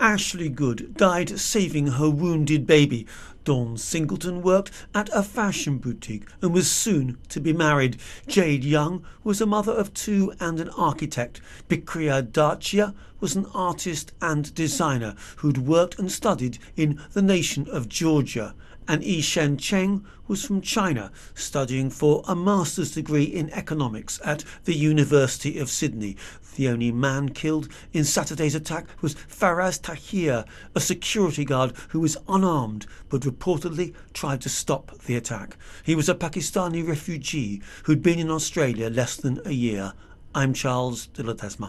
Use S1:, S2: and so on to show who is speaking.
S1: Ashley Good died saving her wounded baby. Dawn Singleton worked at a fashion boutique and was soon to be married. Jade Young was a mother of two and an architect. Bikria Darchia was an artist and designer who'd worked and studied in the nation of Georgia. And Yishen Cheng was from China, studying for a master's degree in economics at the University of Sydney. The only man killed in Saturday's attack was Faraz Tahir, a security guard who was unarmed but reportedly tried to stop the attack. He was a Pakistani refugee who'd been in Australia less than a year. I'm Charles de la Desma.